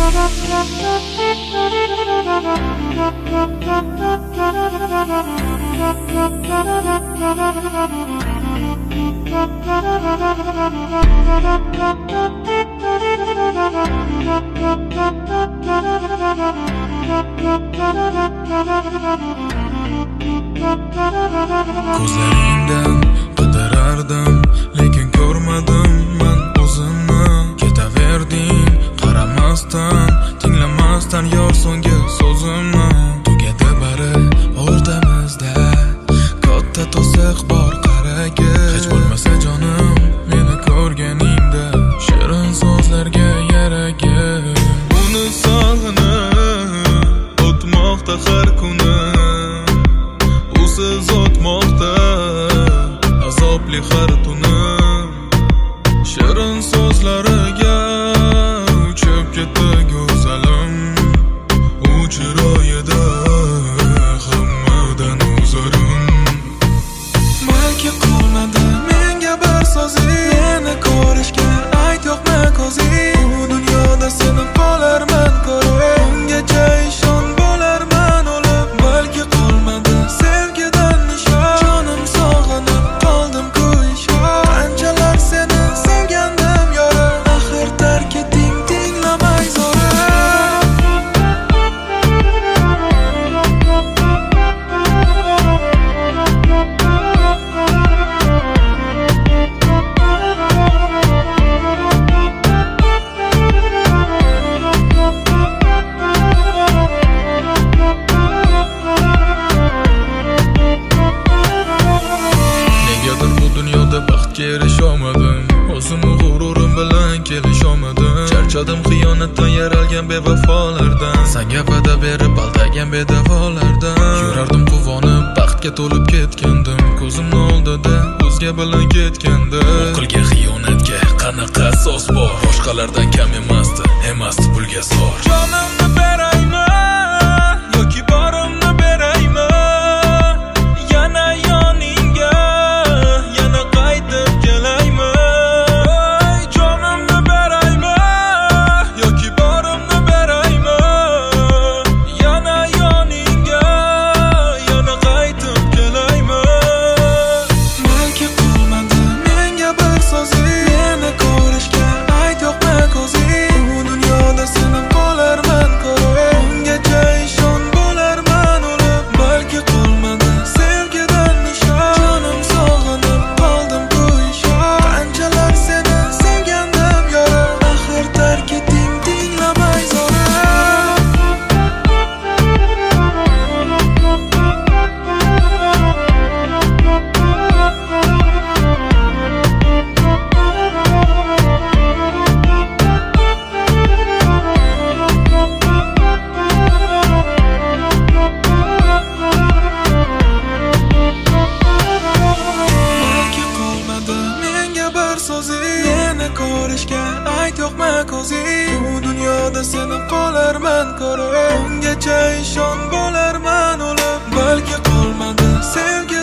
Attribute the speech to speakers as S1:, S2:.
S1: Ko'zlaringdan qidirardim, lekin ko'rmadim men o'zimni. Ketaverding qaramasdan, tinglamasdan yor so'nggi so'zimni. Tugadi bari o'rtamizda, katta to'siq bor qaragi. Hech bo'lmasa jonim, meni ko'rganingda shirin so'zlarga yaragim. Uni sog'inib o'tmoqda har kuni, usiz o'tmoqda azobli har tuni. Shirin so'zlariga uchib ketdi go'zalim, u chiroyida hammadan o'zarim. Balki qolmadi menga bir so'zing, meni ko'rishga ayt yo'qmi ko'zing. Bu dunyoda seni qolarman ko'rib, ungacha ishon bo'larman o'lib. Balki qolmadi sevgidan nishon, jonim sog'inib qoldim ku ishon. Qanchalar seni sevgandim yorim, axir tark eting tinglamay zo'rim. Negadir bu dunyoda baxtga erisholmadim, o'zimni g'ururim bilan kelisholmadim. Charchadim xiyonatdan, yaralgan bevafolardan, senga va'da berib aldagan bedavolardan. Yurardim quvonib, baxtga to'lib ketgandim, ko'zimni oldida o'zga bilan ketgandi. U qilgan xiyonatga qanaqa asos bor? Boshqalardan kam emasdi pulga zor. Jonimni beraymi yoki borimni beraymi? Yana yoningga, yana qaytib kelaymi? Jonimni beraymi yoki borimni beraymi? Yana yoningga, yana qaytib kelaymi? Balki qolmadi menga bir so'zing, meni ko'rishga ayt yo'qmi ko'zing. Bu dunyoda seni qolarman ko'rib, ungacha ishon bo'larman o'lib. Balki qolmadi sevgidan nishon, jonim sog'inib qoldim ku ishon. Qanchalar seni sevgandim yorim, axir tark eting tinglamay zo'rim. Balki qolmadi menga bir so'zing, meni ko'rishga ayt yo'qmi ko'zing. Bu dunyoda seni qolarman ko'rib, ungacha ishon bo'larman o'lib. Balki qolmadi sevgi